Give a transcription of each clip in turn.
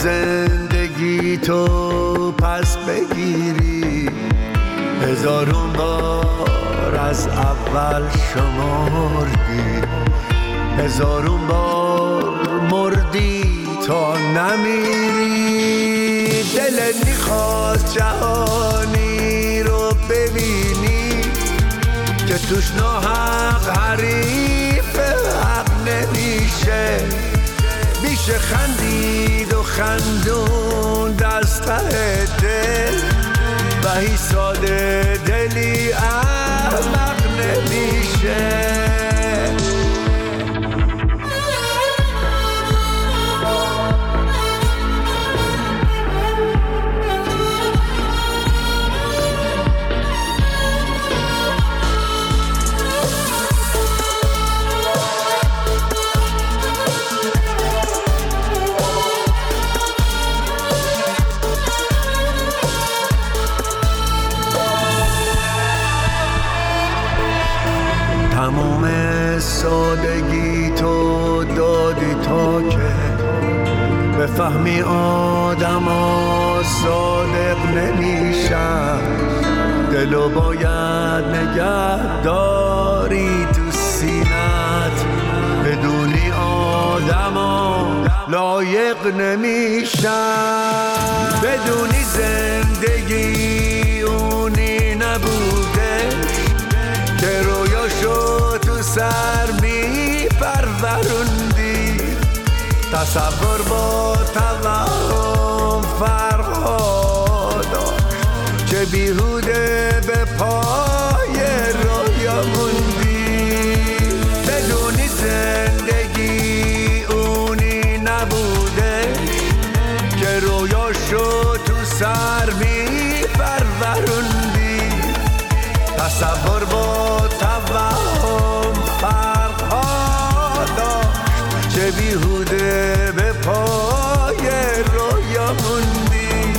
زندگی تو پس بگیری، هزارون بار از اول شمردی، هزارون بار مردی تا نمیری. دلت میخواست جهانی رو ببینی که توش ناحق حریف حق نمیشه، میشه خندید و خندون دست ته دل و هی ساده دلی احمق نمیشه. تموم سادگی تو دادی تا که بفهمی آدم ها صادق نمیشن، دلو باید نگه داری تو سینت، بدونی آدم ها لایق نمیشن، بدونی زندگی اونی نبوده که رویاشو تو سر می پروروندی، تصور با توهم فرقا داشت چه بیهوده به پای رویا موندی، بدونی زندگی اونی نبوده که رویاشو تو سر می پروروندی، تصور با توهم فرقا داشت چه بیهوده به پای رویا موندی.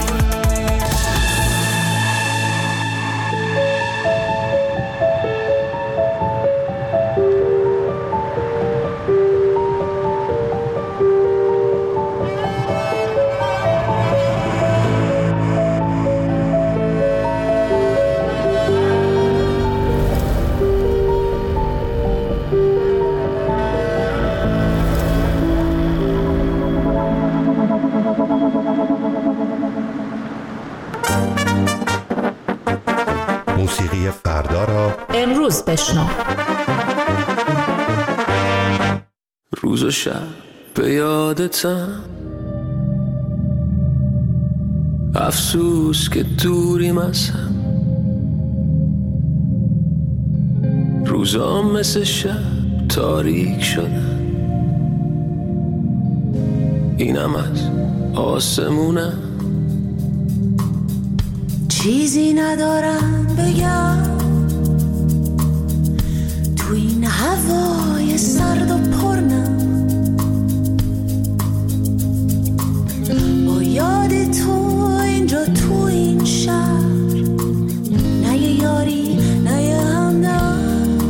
موسیقی فردا را امروز بشنو. روز و شب به یادتم، افسوس که دوریم از هم، روزا مثل شب تاریک شدن، اینم از آسمونم. چیزی ندارم بگم تو این هوای سرد و پرنم، با یاد تو اینجا تو این شهر، نه یه یاری نه یه همدم،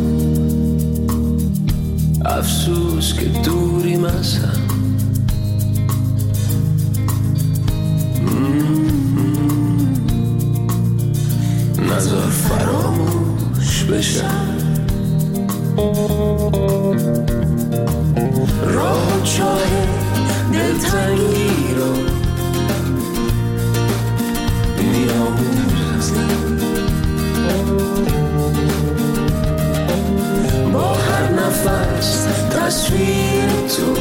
افسوس که دوریم از هم، نذار فراموش بشم، راه چاه دلتنگی رو میاموزم، با هر نفس تصویر تو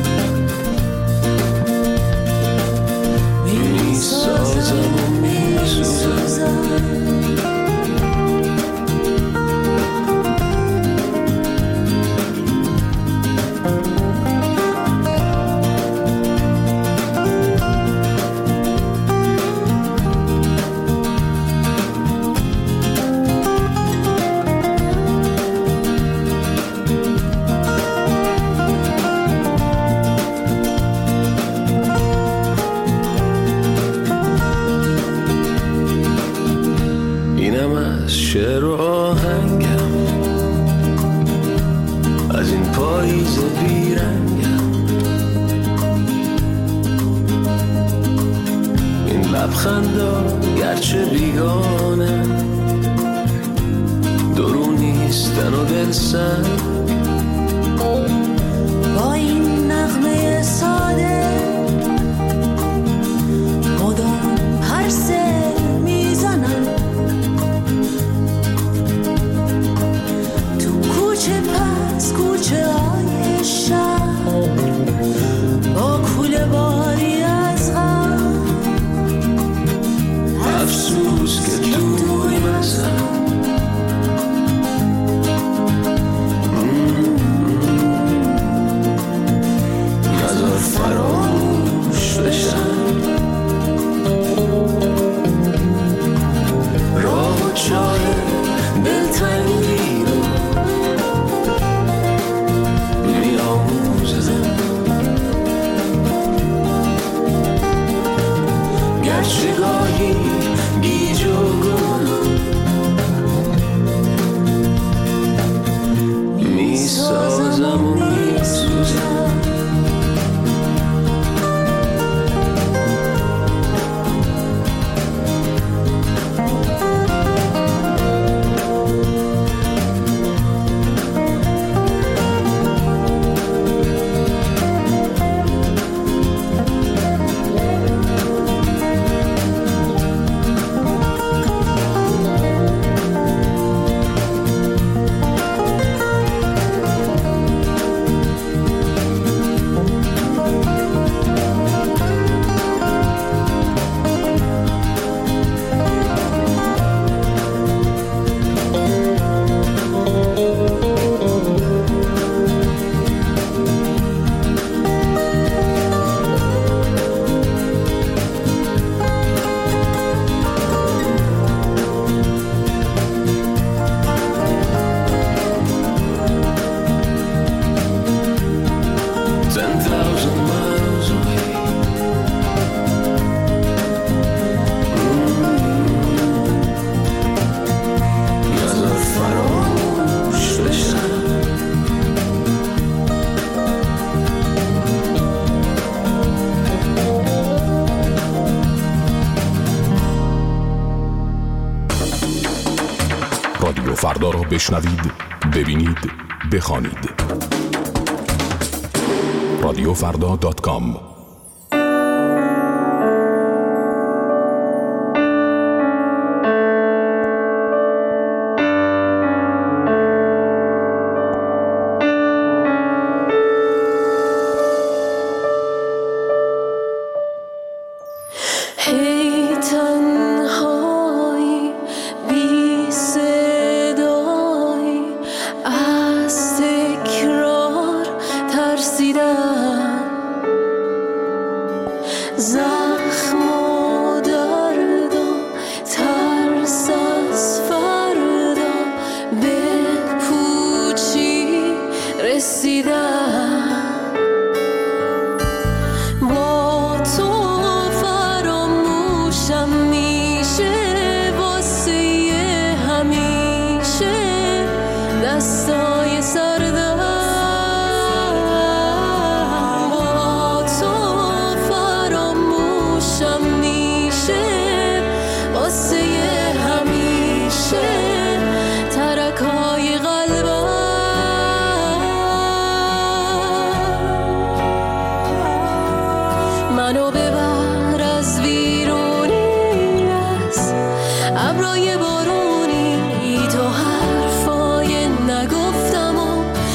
میسازم و میسوزم. شعر و آهنگم از این پاییز بیرنگم، لبخندا گرچه بیگانه، درو نیستن و دلسن. با این نغمه ساده مدام پرسه میزنم، تو کوچه پس کوچه های شهر با کوله باری از غم، افسوس که توی مزم نذار فراموش بشم، راه و چاره دلتنگی رو می‌آموزم، گرچه گاهی گیج و گم می‌سازم و می‌سوزم. رادیو فردا را بشنوید، ببینید، بخوانید. radiofrda.com زخم و دردم ترس از فردا به پوچی رسیدم، با تو فراموشم میشه واسه همیشه دستای سردم، ترکای قلبم منو ببر از ویرونی از ابرای بارونی، تو حرفای نگفتم و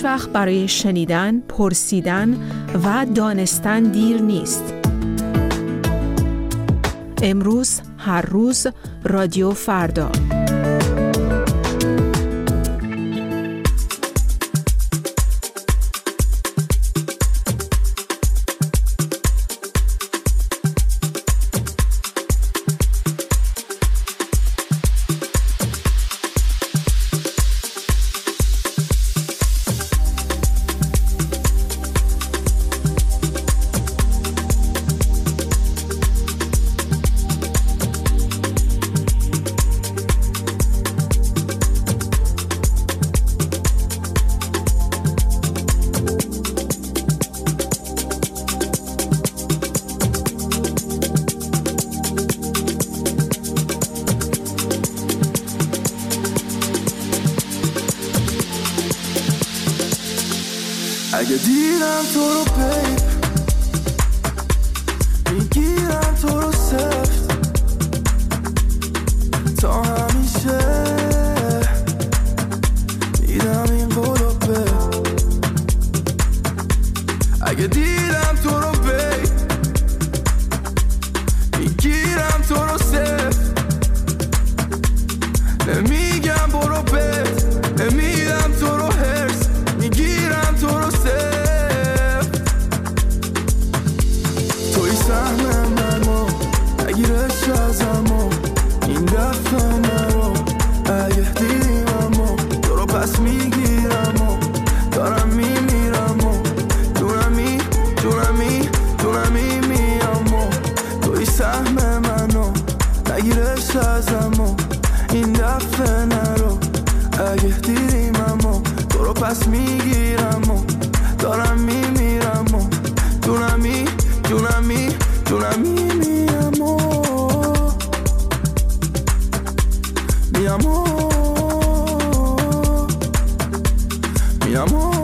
هیچ وقت برای شنیدن، پرسیدن و دانستن دیر نیست. امروز، هر روز، رادیو فردا. اگه دیدم تو رو بیب میگیرم تو رو سفت تا همیشه میدم این قولو به اگه دیدم تو رو بیب میگیرم تو رو سفت نمیگم برو بد نمیدم تو رو هرس میگیرم تو رو توی سهم منو نگیرش ازمو این دفعه نرو اگه دیدیممو تو رو پس میگیرمو دارم میمیرمو دونمی میامو توی سهم منو نگیرش ازمو این دفعه نرو اگه دیدیممو تو رو پس میگیرمو دارم میمیرمو دونمی میامو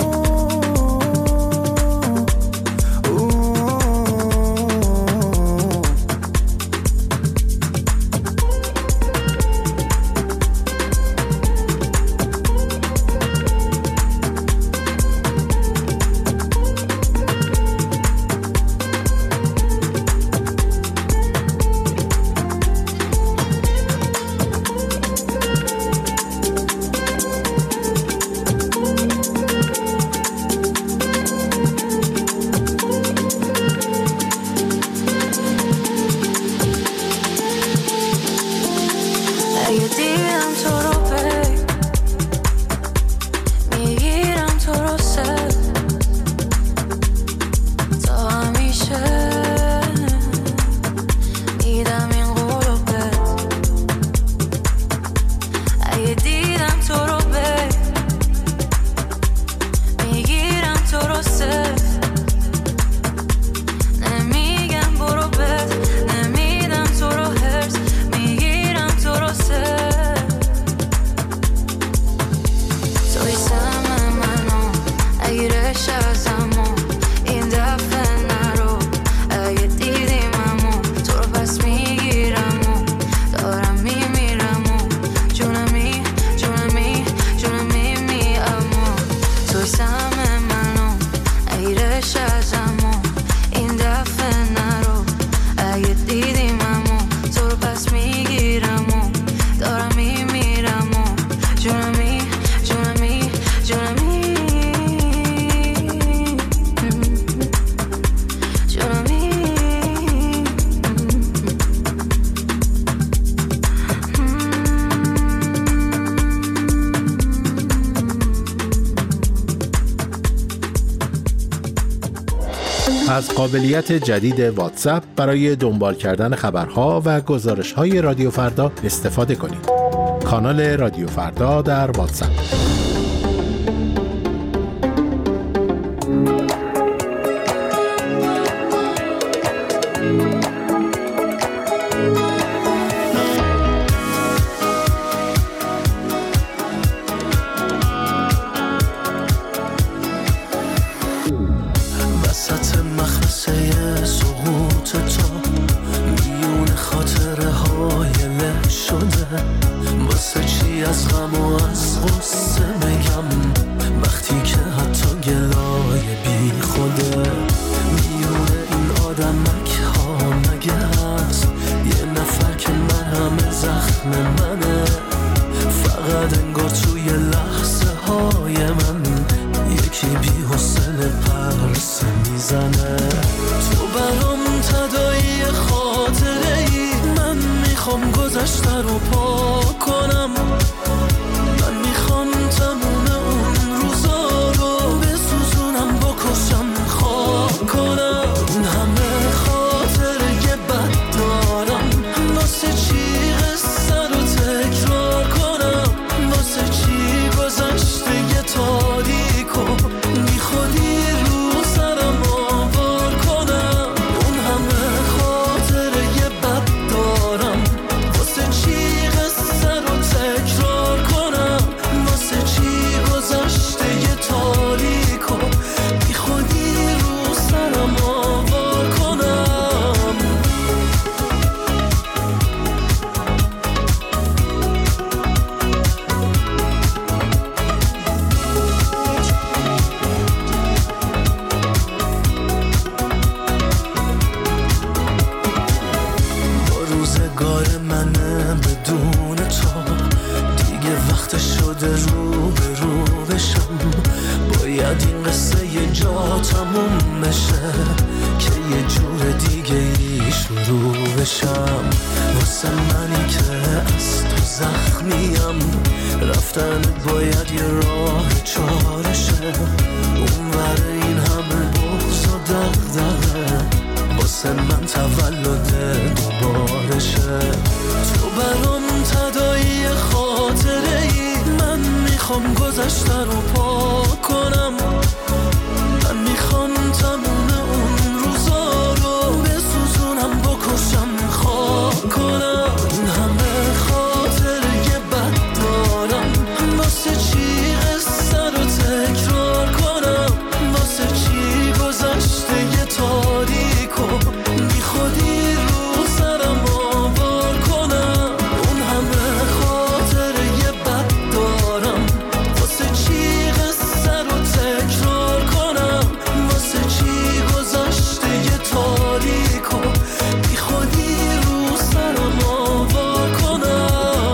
از قابلیت جدید واتساپ برای دنبال کردن خبرها و گزارش‌های رادیو فردا استفاده کنید. کانال رادیو فردا در واتساپ. واسه چی از غم و از غصه بگم وقتی که نمک ها مگه هست یه نفر که من همه زخم منه، فقط انگار توی لحظه های من یکی بی حوصله پرسه میزنه. تو برام تداعی خاطره ای، من میخوام گذشته رو پاک کنم، من میخوام تموم اون روزا رو بسوزونم، بکشم خاک کنم. این همه خاطره بد دارم، واسه چی قصه رو تکرار کنم، واسه چی گذشته یه تاریکو بی خودی رو سرم آوار کنم. اون همه خاطره بد دارم، واسه چی قصه رو تکرار کنم، واسه چی گذشته یه تاریکو بی خودی رو سرم آوار کنم. با روزگار منه بدون تو دیگه وقت شده رو به رو بشم، باید این قصه یه جا تموم بشه که یه جور دیگه ای شروع بشم. واسه منی که از تو زخمیم، رفتن باید یه راه چارشه، اون ور این همه بغض و دغدغه، واسه من تولد دوبارشه. تو برام تداعی خاطره ای، من میخوام گذشته رو پاک کنم، من میخوام تموم اون روزا رو بسوزونم، بکشم خاک کنم. این همه خاطره بد دارم، واسه چی قصه رو تکرار کنم، واسه چی گذشته یه تاریکو بی خودی رو سرم آوار کنم. اون همه خاطره بد دارم، واسه چی قصه رو تکرار کنم، واسه چی گذشته یه تاریکو بی خودی رو سرم آوار کنم.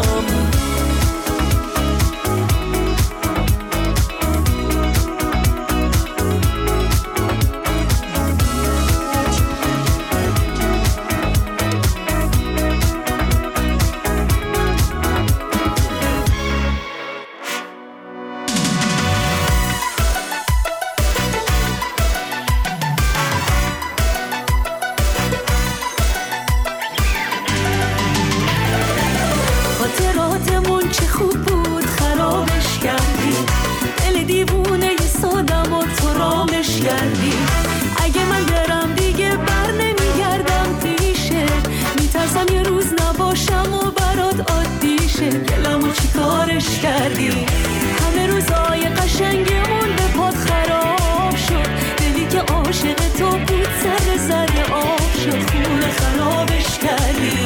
خاطراتمون چه خوب بود خرابش کردی، دل دیوونه ی سادم و تو رامش کردی. اگه من برم دیگه بر نمیگردم پیشه، میترسم یه روز نباشم و برات عادی شه. دلمو چی کارش کردی، همه روزای قشنگمون به پات خراب شد، دلی که عاشق تو بود سر آب شد، خونه خرابش کردی.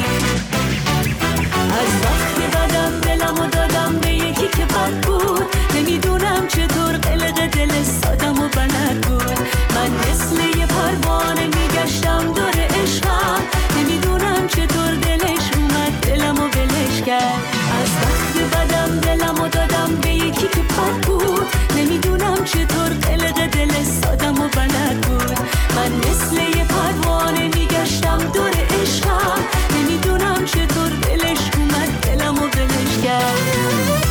از وقتی بدم دلمو دادم به یکی که بد بود، نمیدونم چطور قلق دل سادم و بلد بود. من مثل یه پروانه میگشتم دور عشقم، نمیدونم چطور دلش اومد دلمو ولش کرد. از وقتی بدم دلمو دادم به یکی که بد بود، نمیدونم چطور قلق دل سادم و بلد بود. من مثل یه پروانه میگشتم دور عشقم، نمیدونم چطور دلش اومد دلمو ولش کرد.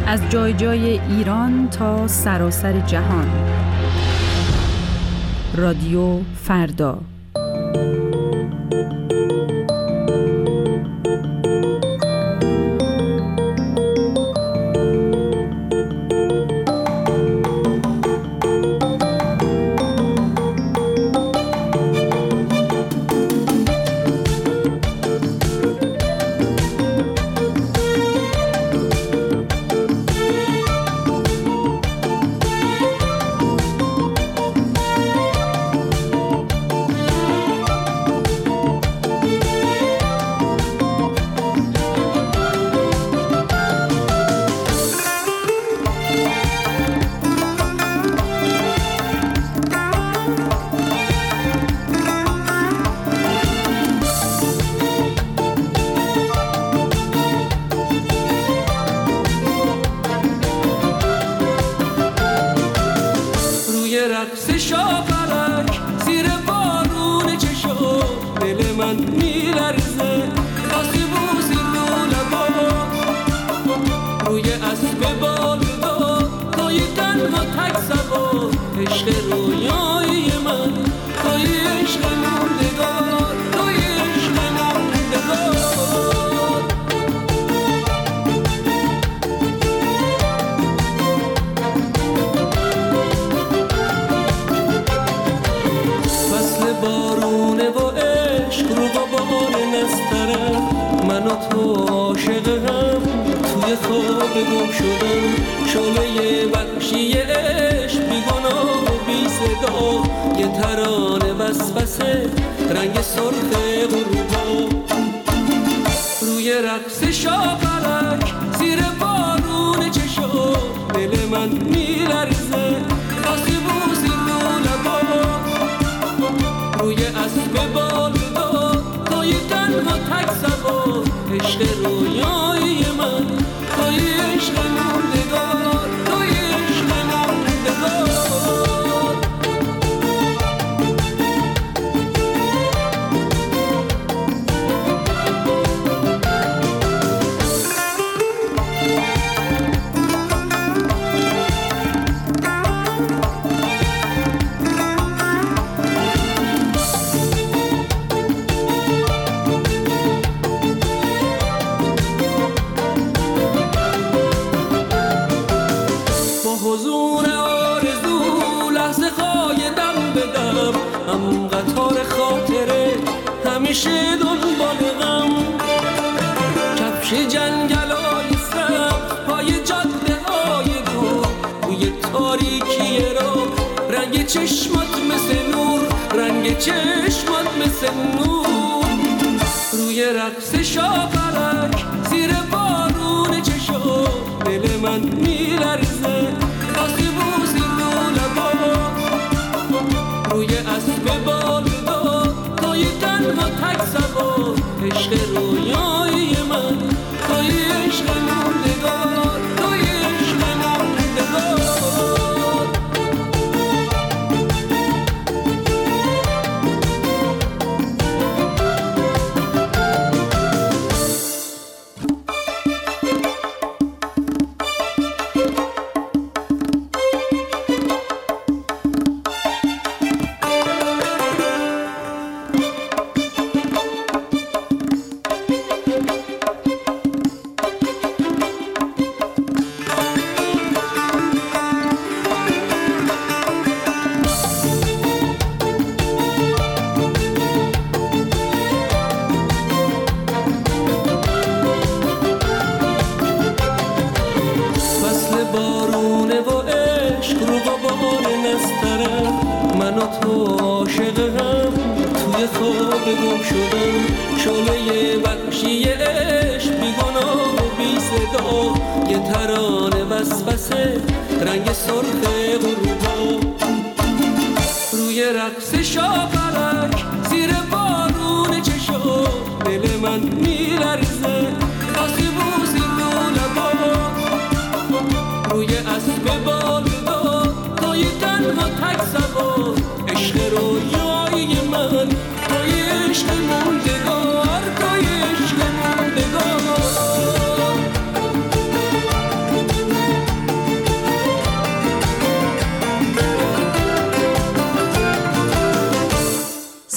از جای جای ایران تا سراسر جهان. رادیو فردا.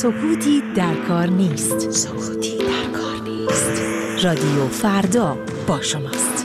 سکوتی در کار نیست. سکوتی در کار نیست. رادیو فردا با شماست.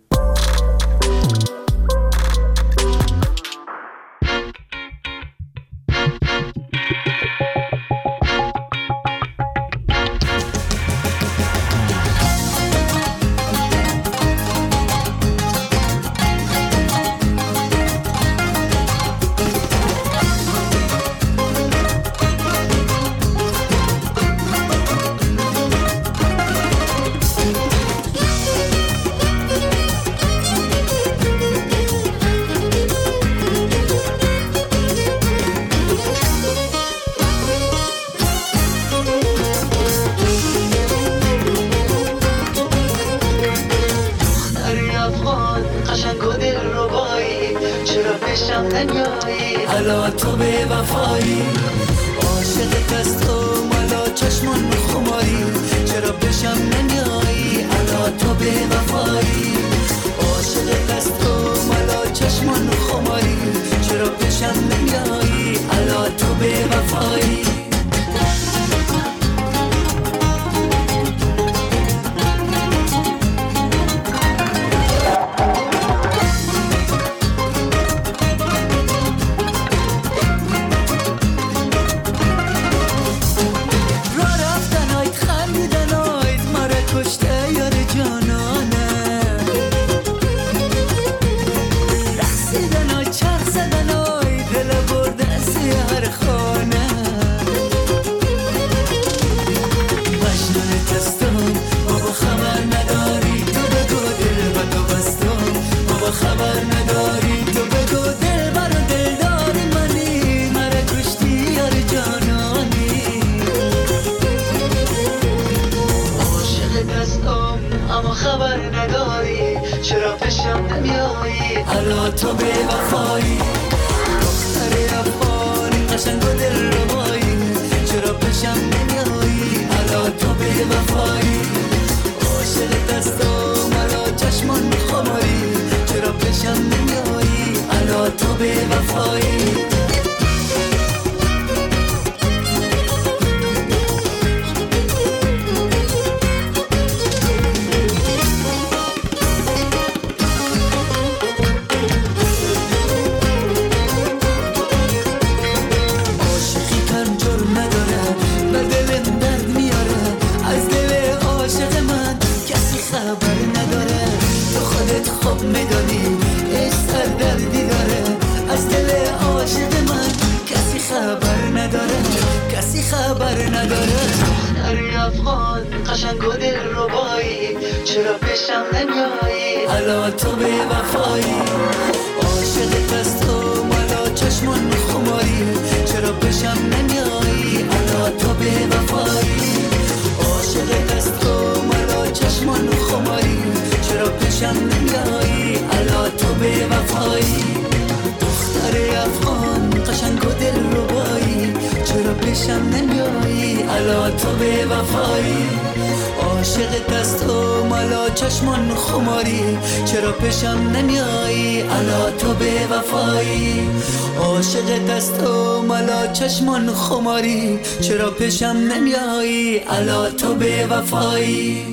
چشمان خماری چرا پیشم نمیایی الا تو به وفایی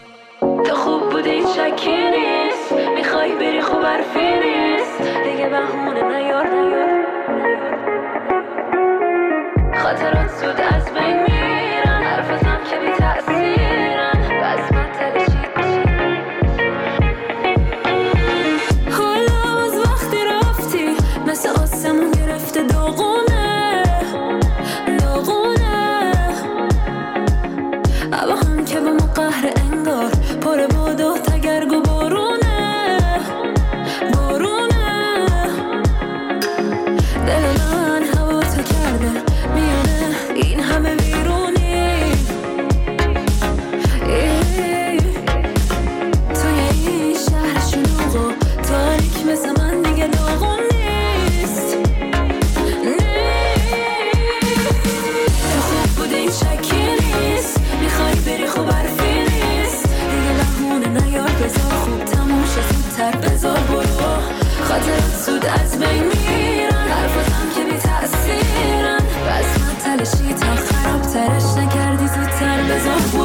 تو خوب بودی شکی نیست میخوای بری خوب حرفی نیست دیگه بهونه نیار خاطرات زود از بین میرن حرفتم که بی تأثیرن بس مطل حالا از وقتی رفتی مثل آسمون گرفته داغونه اما هم که به ما قهر انگار پر باد و تگرگ و بارونه دل من هوا تو کرده میونه این همه ویرونی توی این شهر شلوغ و تاریک مثل من دیگه داغون نیست تو خوب بودی شکی نیست میخوای بری خوب حرفی نیست دیگه بهونه نیار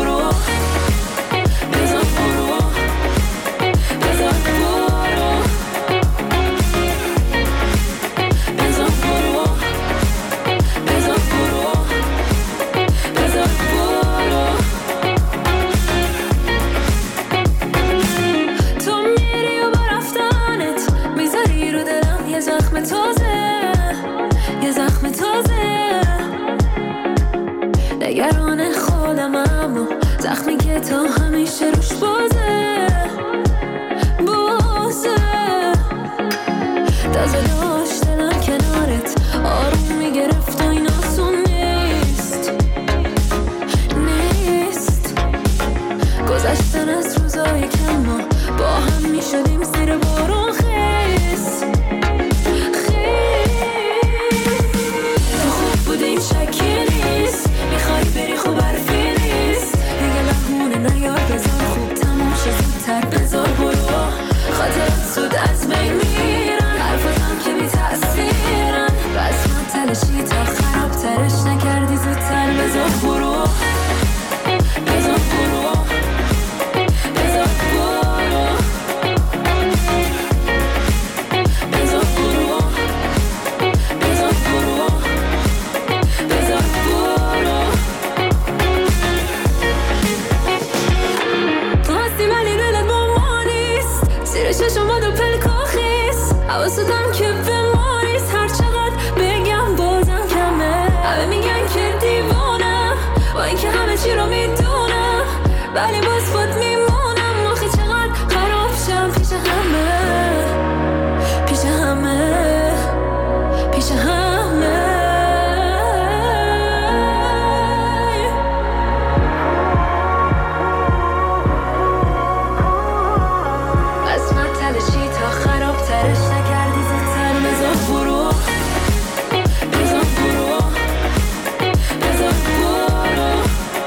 برو بذار برو بذار برو بذار برو بذار برو بذار برو تو میری و با رفتنت میذاری رو دلم یه زخم تازه یه زخم تازه نگران خودم اما زخمی که تا همیشه روش بازه بازه تازه داشت دلم کنارت آروم میگرفت و این آسون نیست نیست گذشتن از روزای کم ما با هم میشدیم زیر بارون خیس تو خوب بودیم شکی نیست میخوای بری خوب حرفی نیست دیگه لحونه نیار بذار خوب تموم شه زودتر بذار برو خاطرات زود از بین میرن حرفاتم که بی تأثیرن بس من تلاشی تا خرابترش نکردی زودتر بذار برو بذار برو بذار برو بذار برو بذار برو بذار برو تو هستی ولی دلت با ما نیست زیر چشمات و پلکاخیست حواستم که به ما نیست هر چقدر بگم بازم کمه همه میگن که دیوانم با اینکه همه چی رو میدونم ولی باز خود میمونم آخه چقدر خراب شم پیش همه پیش همه پیش همه بس من تلاشی تا خرابترش نکردی زودتر بذار برو بذار برو بذار برو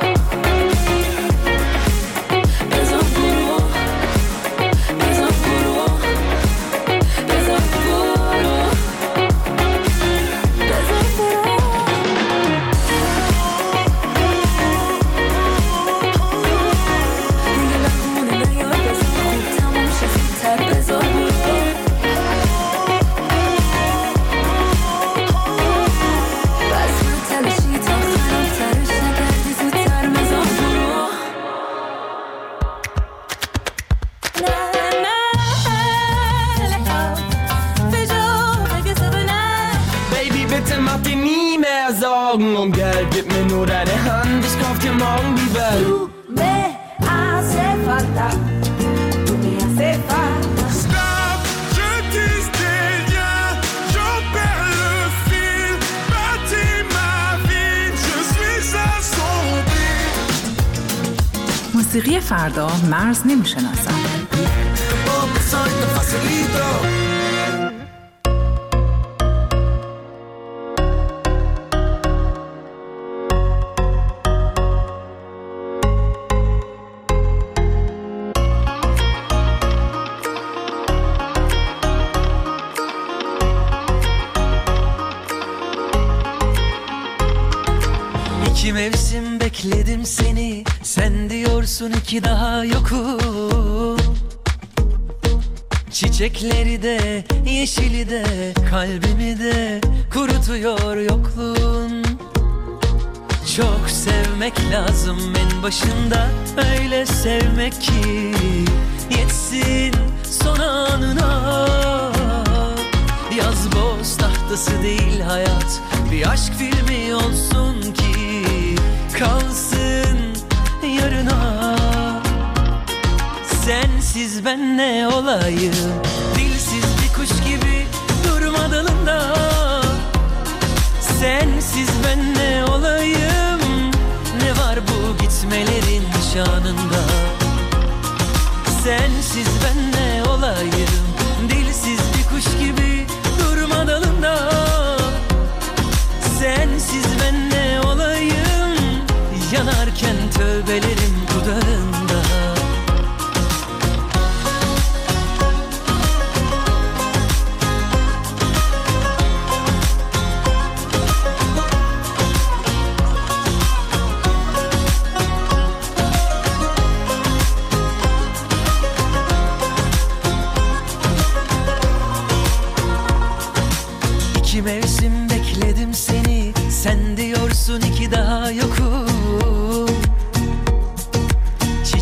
بذار برو بذار برو بذار برو بذار برو دیگه لحونه نیار بذار خوب تموم شه زودتر بذار برو بس من تلاشی تا خرابترش نکردی زودتر بذار برو Baby, bitte mach dir nie mehr Sorgen um Geld, gib mir nur deine Hand, ich kauf dir morgen die Welt. Stop, je tisse des liens, j'en perds le fil. Bâtis ma vie, je suis assombri. موسیقی فردا مرز نمیشناسد. Oh, soy tan facilito. İki mevsim bekledim seni, sen diyorsun ki daha yokum. Çiçekleri de, yeşili de, kalbimi de kurutuyor yokluğun. Çok sevmek lazım en başında, öyle sevmek ki yetsin son anına. Yaz boz tahtası değil hayat, bir aşk filmi olsun ki kalsın yarına. Sensiz ben ne olayım, dilsiz bir kuş gibi durma dalında. Sensiz ben ne olayım, ne var bu gitmelerin şanında. Sensiz ben ne olayım, dilsiz bir kuş gibi durma dalında. Sensiz ben ne olayım, yanarken tövbelerim dudağında.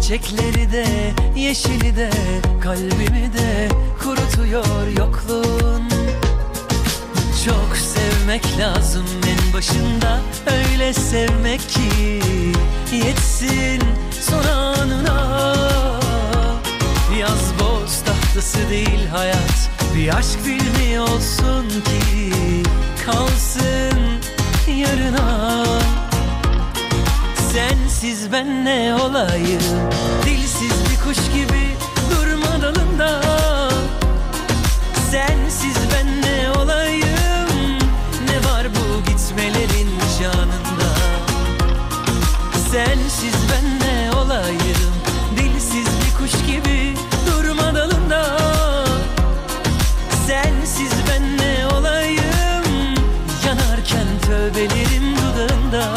Çiçekleri de, yeşili de, kalbimi de kurutuyor yokluğun. Çok sevmek lazım en başında, öyle sevmek ki yetsin son anına. Yaz boz tahtası değil hayat, bir aşk filmi olsun ki kalsın yarına. Sensiz ben ne olayım, dilsiz bir kuş gibi durma dalında. Sensiz ben ne olayım, ne var bu gitmelerin şanında. Sensiz ben ne olayım, dilsiz bir kuş gibi durma dalında. Sensiz ben ne olayım, yanarken tövbelerim dudağında.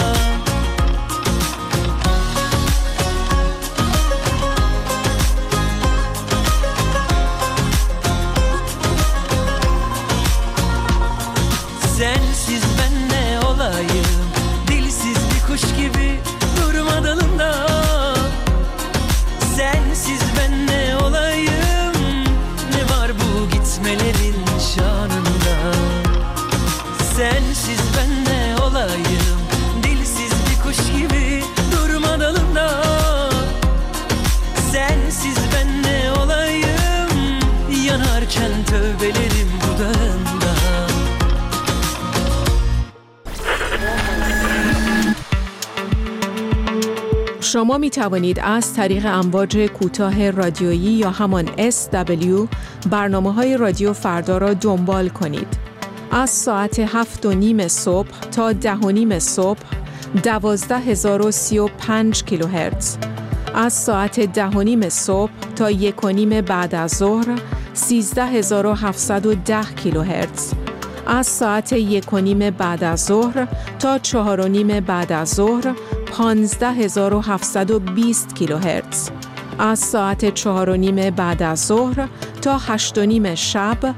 Sensiz ben ne olayım, dilsiz bir kuş gibi durma dalında. Sensiz ben ne olayım, ne var bu gitmelerin şanında. Sensiz ben ne olayım, dilsiz bir kuş gibi durma dalında. Sensiz ben ne olayım, yanarken tövbelerim dudağında. شما می توانید از طریق امواج کوتاه رادیویی یا همان SW برنامه‌های رادیو فردا را دنبال کنید. از ساعت 7:30 صبح تا 10:30 صبح 12035 کیلوهرتز. از ساعت 10:30 صبح تا 1:30 بعد از ظهر 13710 کیلوهرتز. از ساعت 1:30 بعد از ظهر تا 4:30 بعد از ظهر 15720 کیلوهرتز. از ساعت 4:30 بعد از ظهر تا 8:30 شب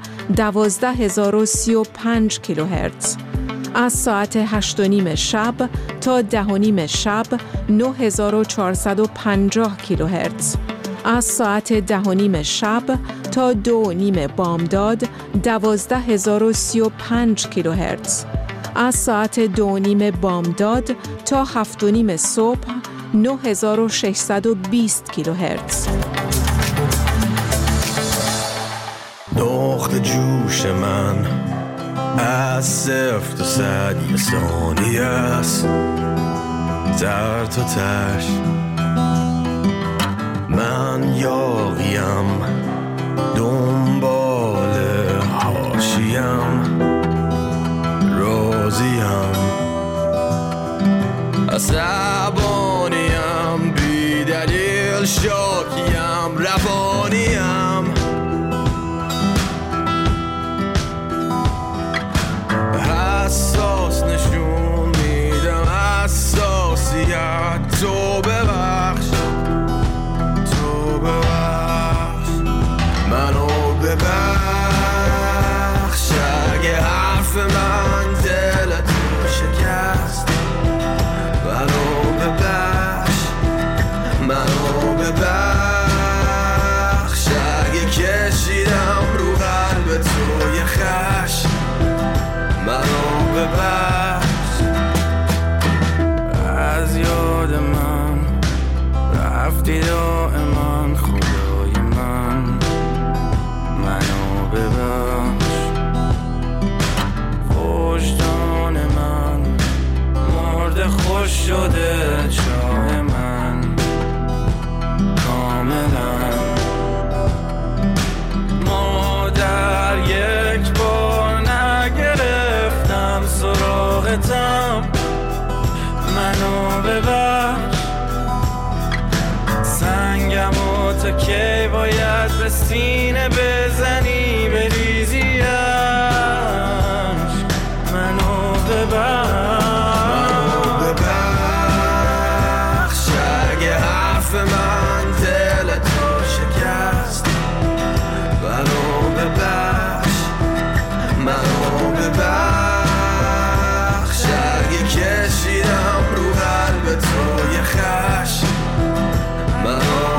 12035 کیلوهرتز. از ساعت 8:30 شب تا 10:30 شب 9450 کیلوهرتز. از ساعت 10:30 شب تا 2:30 بامداد 12035 کیلوهرتز. از ساعت 2:30 بامداد تا 7:30 صبح 9620 کیلوهرتز. داغ جوش من از صفر تا صد یه ثانیه است، زرد تا تش من یاغیم، دنبال حاشیم، راضیم، عصبانیم، بی دلیل شاکیم، روانیم، حساس نشون میدم حساسیت. تو ببخش، تو ببخش، منو ببخش اگه حرف من دلتو شکست. منو ببخش، منو ببخش اگه کشیدم رو قلب تو یه خشم. منو ببخش، از یاد من رفتی دائما خدای من. منو ببخش، وجدان من مرده خوش شده چاه من کاملا. مادر یک بار نگرفتم سراغتم. منو ببخش، سنگم و تا کی باید به سینه بزنی بریزیش. منو ببخش اگه حرف من دلتو شکست. منو ببخش، منو ببخش اگه کشیدم رو قلب تو یه خشم. منو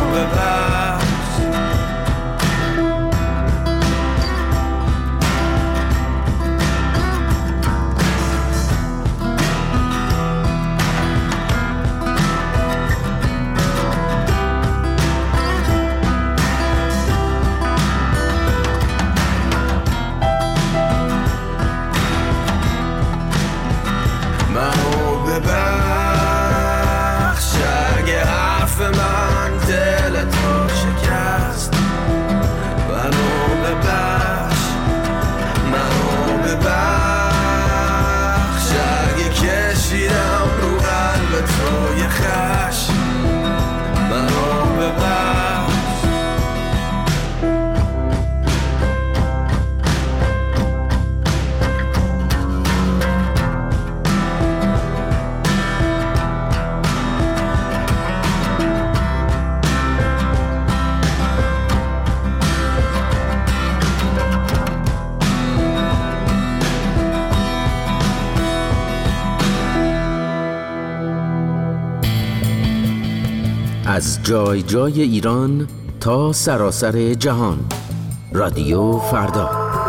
از جای جای ایران تا سراسر جهان. رادیو فردا.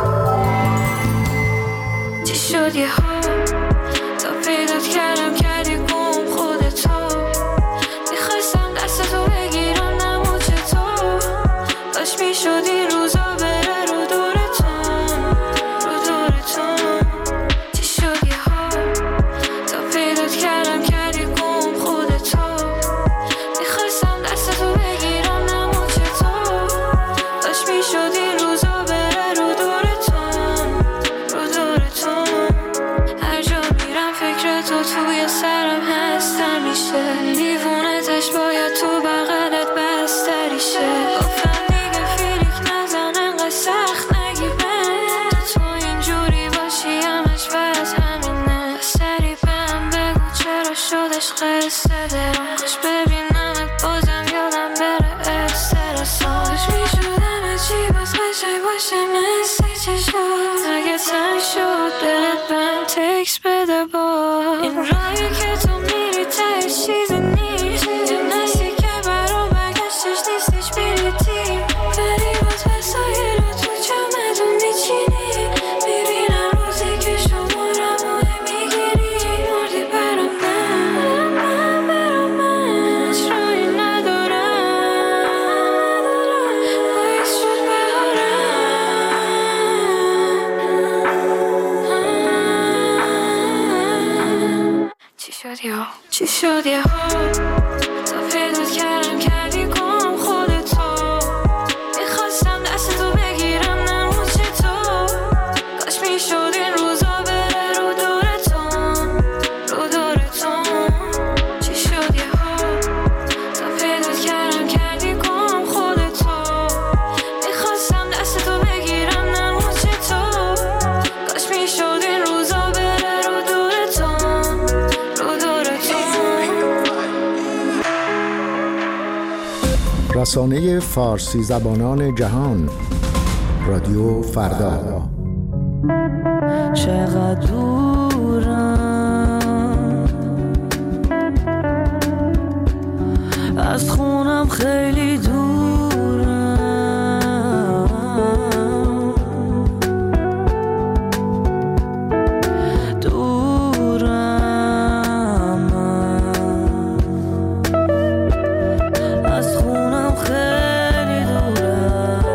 چی شد یه ها تا پیدات کردم کردی گم خودتو، میخواستم دستتو بگیرم نمو چطور، باش میشد این روزا بره رو دورتون رو دورتون. چی شد یه ها تا پیدات کردم کردی گم خودتو، میخواستم دستتو بگیرم نمو چطور، باش میشد این روزا بره رو دورتون رو دورتون. هر جا میرم فکر تو توی سرم هست همیشه، دیوونتش باید تو بغلت بستری شه. گفتم دیگه فیلیک نزن انقدر سخت نگیره، تو اینجوری باشی همش بس همینه. سری بهم بگو چرا شدش قصه درم، خوش ببینمت بازم یادم بره استرسام. خوش میشودم چی باز قشنگ باشه مثل چه شد، اگه تنگ شد دلت بهم تکس بده با این راهی که تو میری تهش چیزی نیست، یه نستی که برا برگشتش نیست هیچ بلیتی، بری باز وسایل رو تو چمدون میچینی، میبینم روزی که شمارمو میگیری، مردی برا من هیچ راهی ندارم، باعث شد بهارم. چی شد یه ها تا پیدات کردم کردی گم خودتو، میخواستم دستتو بگیرم نمو چطور، کاش میشد این روزا بره رو دورتون رو دورتون. چی شد یه ها تا پیدات کردم کردی گم خودتو، میخواستم دستتو بگیرم نمو چطور، کاش میشد این روزا بره رو دورتون رو دورتون. رسانه فارسی زبانان جهان. رادیو فردا. چقدر دورم از خونم، خیلی دورم، دورم از خونم، خیلی دورم.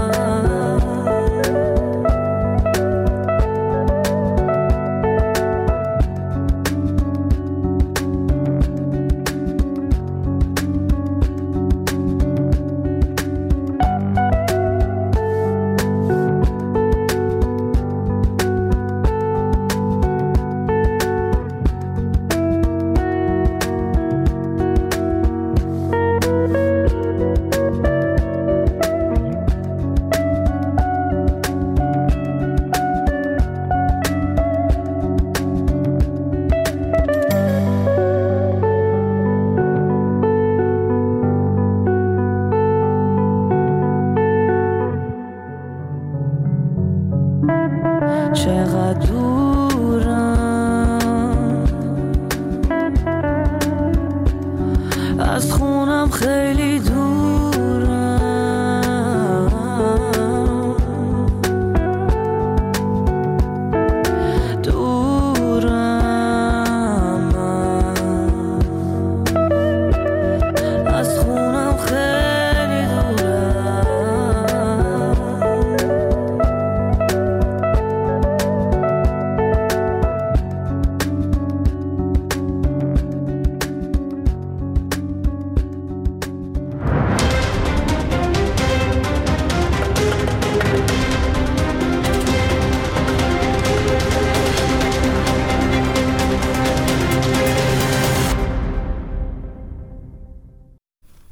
چقدر دورم از خونم، خیلی دورم.